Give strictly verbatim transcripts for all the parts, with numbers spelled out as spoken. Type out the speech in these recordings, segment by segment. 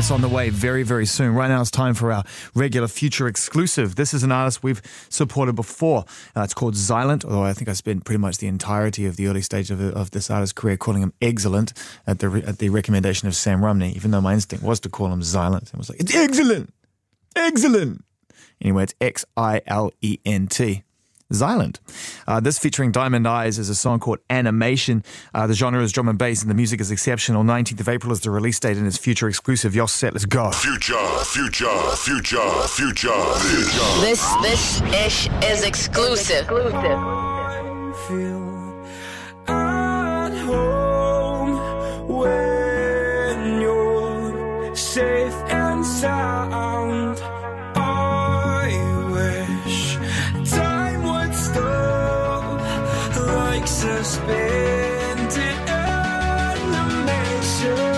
that's on the way very, very soon. Right now it's time for our regular Future exclusive. This is an artist we've supported before. Uh, it's called Xylent, although I think I spent pretty much the entirety of the early stage of, of this artist's career calling him Excellent at the at the recommendation of Sam Rumney, even though my instinct was to call him Xylent. It was like, it's excellent! Excellent! Anyway, it's X I L E N T. Xylent. Uh, this featuring Diamond Eyes is a song called Animation. Uh, the genre is drum and bass and the music is exceptional. nineteenth of April is the release date and it's Future exclusive. Your set, let's go. Future, future, future, future, future. This, this ish is exclusive. I feel at home when you're safe and sound. Suspended animation.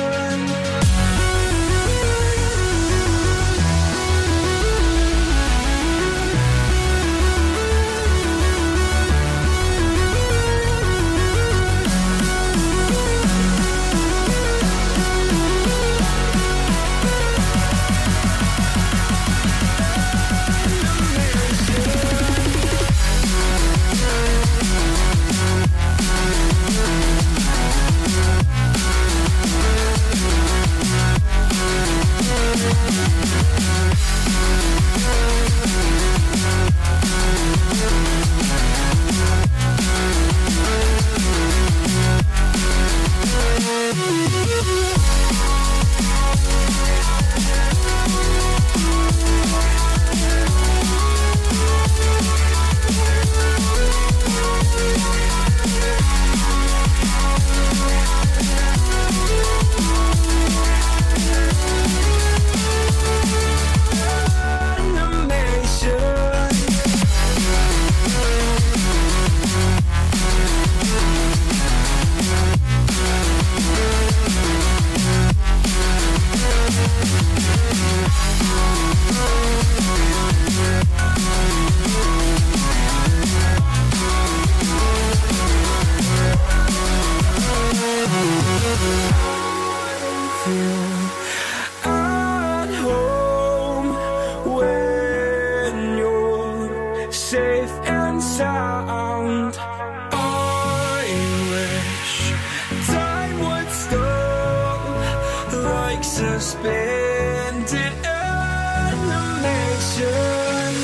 Suspended animation.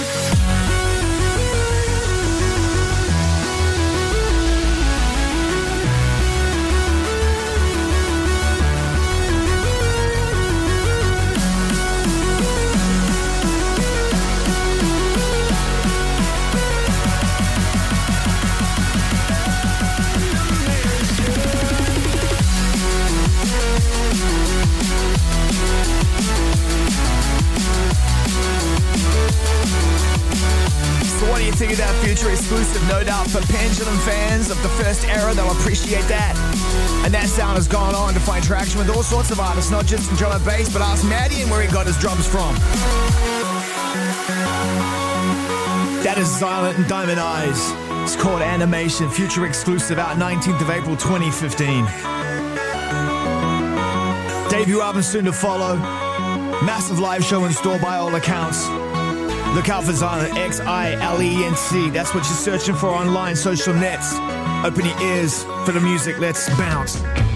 Think of that Future exclusive, no doubt for Pendulum fans of the first era, they'll appreciate that. And that sound has gone on to find traction with all sorts of artists, not just in drum and bass, but ask Maddie and where he got his drums from. That is Xylent and Diamond Eyes. It's called Animation, Future exclusive, out nineteenth of April twenty fifteen. Debut album soon to follow. Massive live show in store by all accounts. Look out for Xylent, X I L E N T. That's what you're searching for online, social nets. Open your ears for the music. Let's bounce.